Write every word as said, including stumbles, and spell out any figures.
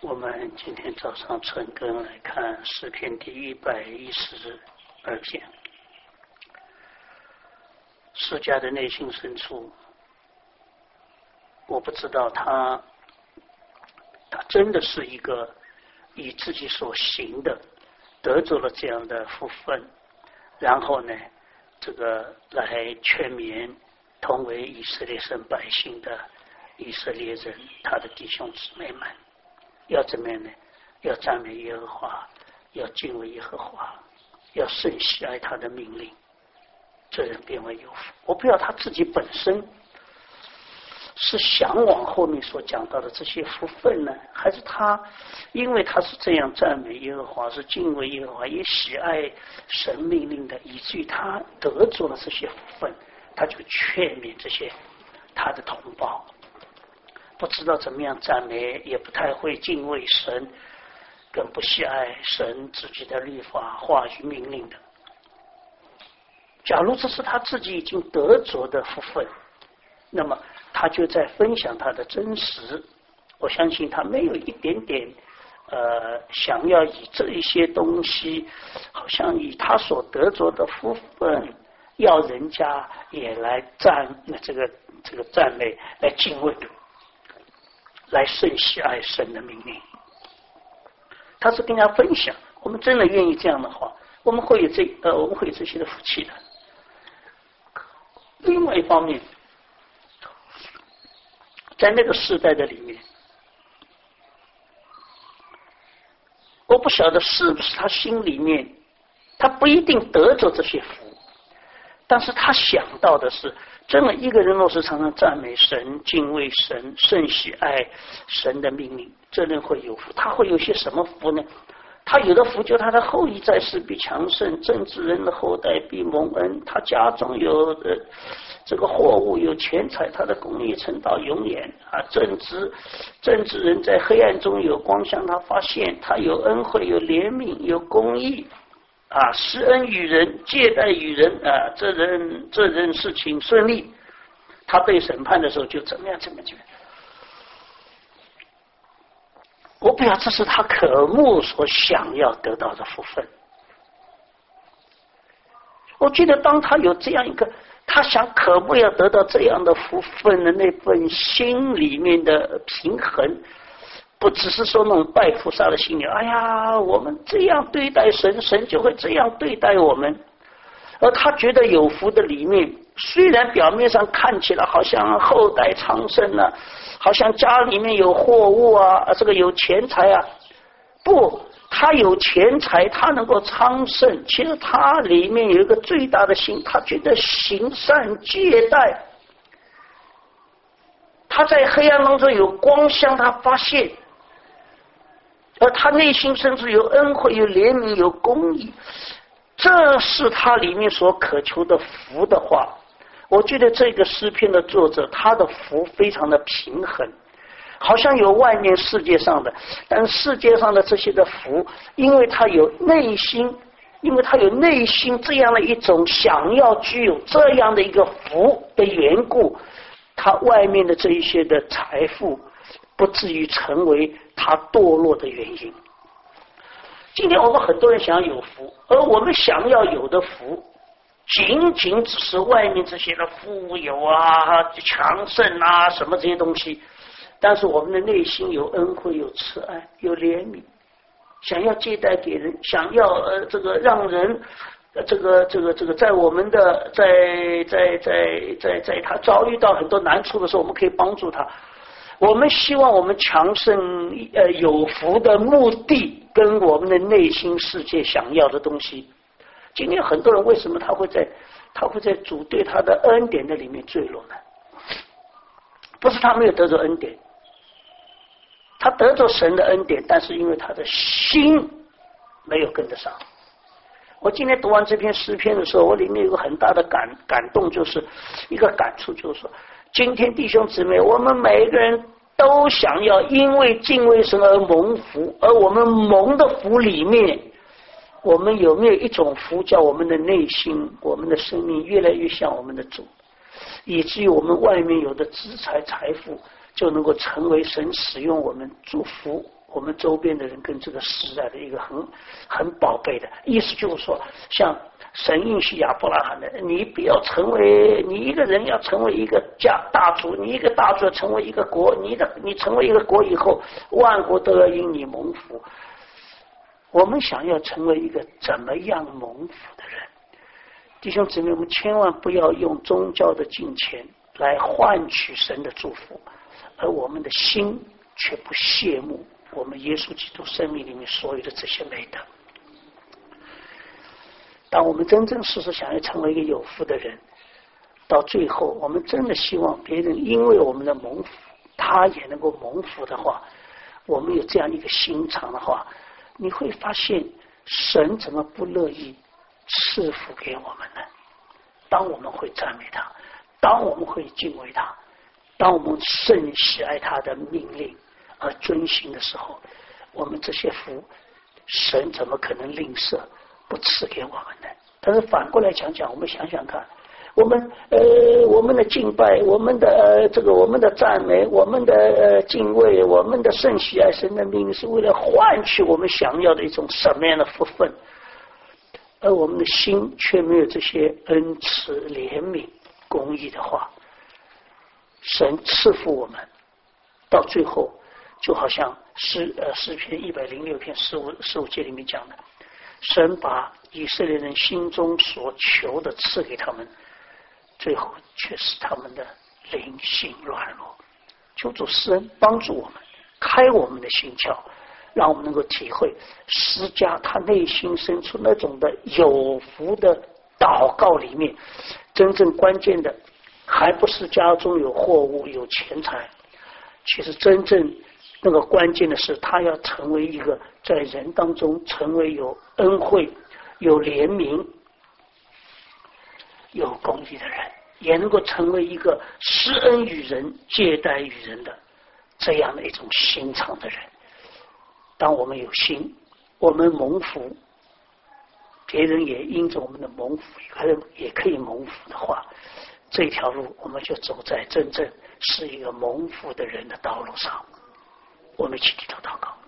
我们今天早上晨更来看诗篇第一百一十二篇。释迦的内心深处，我不知道他他真的是一个以自己所行的得着了这样的福分，然后呢这个来劝勉同为以色列省百姓的以色列人，他的弟兄姊妹们要怎么样呢？要赞美耶和华，要敬畏耶和华，要甚喜爱他的命令，这人便为有福。我不要他自己本身是向往后面所讲到的这些福分呢，还是他因为他是这样赞美耶和华，是敬畏耶和华，也喜爱神命令的，以至于他得着了这些福分，他就劝勉这些他的同胞，不知道怎么样赞美，也不太会敬畏神，更不喜爱神自己的律法话语命令的。假如这是他自己已经得着的福分，那么他就在分享他的真实。我相信他没有一点点呃想要以这一些东西，好像以他所得着的福分，要人家也来赞这个这个赞美，来敬畏，来甚喜爱神的命令。他是跟人家分享，我们真的愿意这样的话，我们会有这呃我们会有这些的福气的。另外一方面，在那个时代的里面，我不晓得是不是他心里面他不一定得着这些福，但是他想到的是，真的一个人若是常常赞美神、敬畏神、甚喜爱神的命令，这人会有福。他会有些什么福呢？他有的福就他的后裔在世必强盛，正直人的后代必蒙恩，他家中有呃这个货物有钱财，他的公义存到永远啊！正直正直人在黑暗中有光向他发现，他有恩惠，有怜悯，有公义啊！施恩于人，借贷于人啊！这人这人事情顺利，他被审判的时候就怎么样怎么样。我不要，这是他渴慕所想要得到的福分。我记得当他有这样一个他想渴慕要得到这样的福分的那份心里面的平衡，不只是说那种拜菩萨的心理，哎呀我们这样对待神，神就会这样对待我们。而他觉得有福的里面，虽然表面上看起来好像后代昌盛啊，好像家里面有货物啊，这个有钱财啊，不，他有钱财，他能够昌盛，其实他里面有一个最大的心，他觉得行善借贷，他在黑暗当中有光向他发现，而他内心深处有恩惠，有怜悯，有公义，这是他里面所渴求的福的话，我觉得这个诗篇的作者他的福非常的平衡，好像有外面世界上的，但世界上的这些的福，因为他有内心，因为他有内心这样的一种想要具有这样的一个福的缘故，他外面的这一些的财富不至于成为他堕落的原因。今天我们很多人想要有福，而我们想要有的福仅仅只是外面这些的富有啊、强盛啊什么这些东西，但是我们的内心有恩惠、有慈爱、有怜悯，想要借贷给人，想要呃这个让人呃这个这个这个在我们的在在在在在他遭遇到很多难处的时候，我们可以帮助他。我们希望我们强盛呃有福的目的跟我们的内心世界想要的东西，今天很多人为什么他会在他会在主对他的恩典的里面坠落呢？不是他没有得着恩典，他得着神的恩典，但是因为他的心没有跟得上。我今天读完这篇诗篇的时候，我里面有个很大的感感动，就是一个感触，就是说今天弟兄姊妹，我们每个人都想要因为敬畏神而蒙福，而我们蒙的福里面，我们有没有一种福，叫我们的内心、我们的生命越来越像我们的主，以至于我们外面有的资财财富就能够成为神使用我们祝福我们周边的人跟这个时代的一个很很宝贝的意思，就是说，像神应许亚伯拉罕的，你不要成为你一个人要成为一个家大族，你一个大族要成为一个国，你的你成为一个国以后，万国都要因你蒙福。我们想要成为一个怎么样蒙福的人？弟兄姊妹，我们千万不要用宗教的金钱来换取神的祝福，而我们的心却不羡慕我们耶稣基督生命里面所有的这些美德。当我们真正事实想要成为一个有福的人，到最后我们真的希望别人因为我们的蒙福他也能够蒙福的话，我们有这样一个心肠的话，你会发现神怎么不乐意赐福给我们呢？当我们会赞美他，当我们会敬畏他，当我们甚喜爱他的命令而遵行的时候，我们这些福神怎么可能吝啬不赐给我们呢？但是反过来讲讲，我们想想看，我们呃我们的敬拜，我们的、呃、这个我们的赞美，我们的、呃、敬畏，我们的甚喜爱神的命令，是为了换取我们想要的一种什么样的福分，而我们的心却没有这些恩慈怜悯公义的话，神赐福我们，到最后就好像诗呃诗篇一百零六篇十五十五节里面讲的，神把以色列人心中所求的赐给他们，最后却使他们的灵性软弱。求主施恩帮助我们，开我们的心窍，让我们能够体会施加他内心深处那种的有福的祷告里面，真正关键的还不是家中有货物有钱财，其实真正那个关键的是他要成为一个在人当中成为有恩惠有怜悯有公义的人，也能够成为一个施恩于人借贷于人的这样的一种心肠的人。当我们有心，我们蒙福，别人也因着我们的蒙福也可以蒙福的话，这条路我们就走在真正是一个蒙福的人的道路上。我们一起低头祷告。